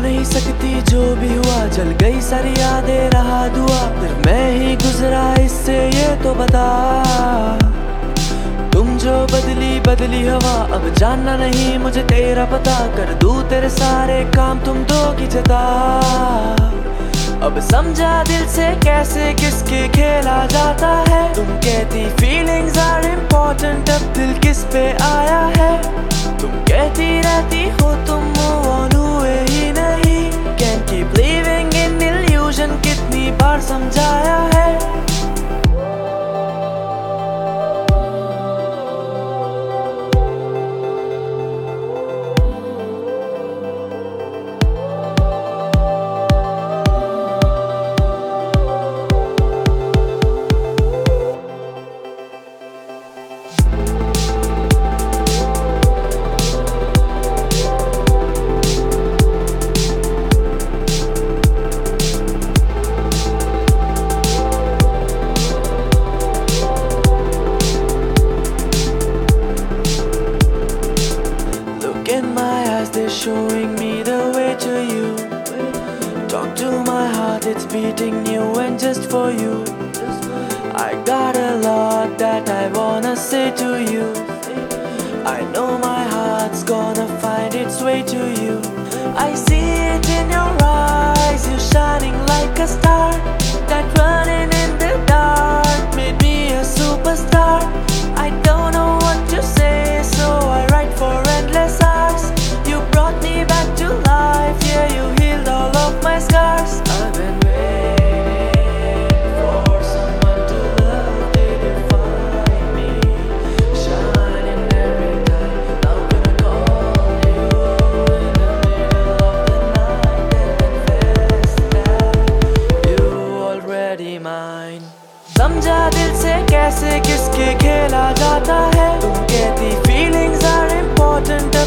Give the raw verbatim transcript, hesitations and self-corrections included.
नहीं सकती जो भी हुआ, जल गई सारी यादें रहा दुआ, फिर मैं ही गुजरा इससे ये तो बता। तुम जो बदली बदली हवा, अब जानना नहीं मुझे तेरा पता, कर दूं तेरे सारे काम तुम दो की जता। अब समझा दिल से कैसे किसके खेला जाता है, तुम कहती फीलिंग्स आर इम्पोर्टेंट, अब दिल किस पे आया है। तुम कहती रहती हो तुम मूव ऑन हुए ही नहीं, can keep living in illusion, कितनी बार समझाया है। In my eyes, they're showing me the way to you. Talk to my heart, it's beating new and just for you. I got a lot that I wanna say to you. I know my heart's gonna find its way to you. I see it in your eyes, you're shining like a star. That running in the dark made me a superstar. I don't know what to say, so I write for endless hours. You brought me back to life, yeah, you healed all of my scars. I've been waiting for someone to love, did you find me? Shining every time, now gonna call you in the middle of the night and confess that you already mine. समझा दिल से कैसे किसके खेला जाता है, तुम कहती फीलिंग्स आर इम्पोर्टेंट,